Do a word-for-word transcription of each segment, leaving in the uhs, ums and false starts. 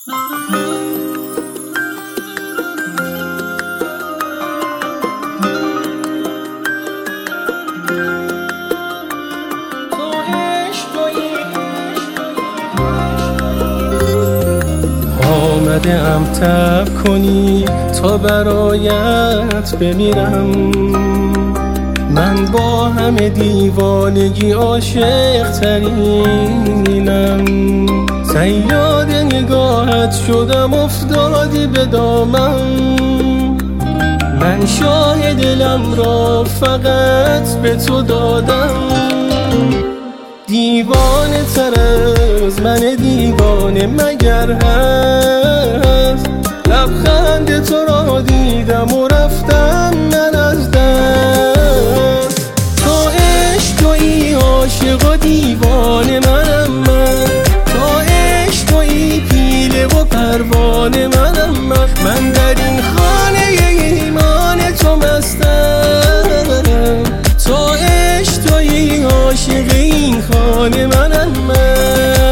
آمده‌ام تب کنی تا برایت بمیرم. من با همه دیوانگی عاشق ترینم. صیاد نگاهت شدم افتادی به دامم. من شاه دلم را فقط به تو دادم. دیوانه تر از من دیوانه مگر هست؟ لبخند تو را دیدم و رفتم من از دست. تو عشق تویی عاشق و دیوانه منم من. تو عشق تویی پیله و پروانه منم من. من در این خانه ایمان تو مستم. تو عشق تویی عاشق این خانه منم من.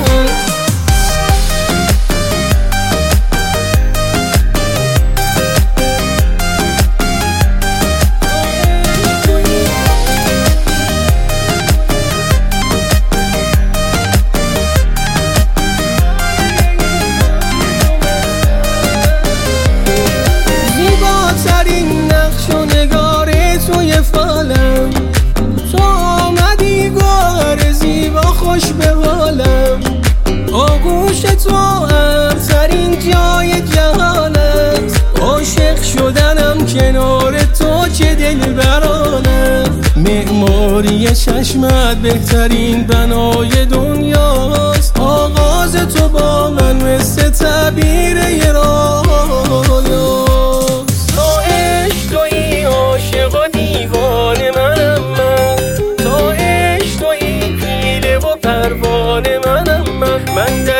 زیباترین نقش و نگار توی فالم. تو آمدی گوهر زیبا خوش به حالم. آغوش تو ارترین جای جهان است. عاشق شدنم کنار تو چه دلبران است. معماری چشمت بهترین بنای دنیاست. آغاز تو با من مثل تعبیر یه رویاست. تو عشق تویی عاشق و دیوانه منم من. تو عشق تویی پیله و پروانه منم من. من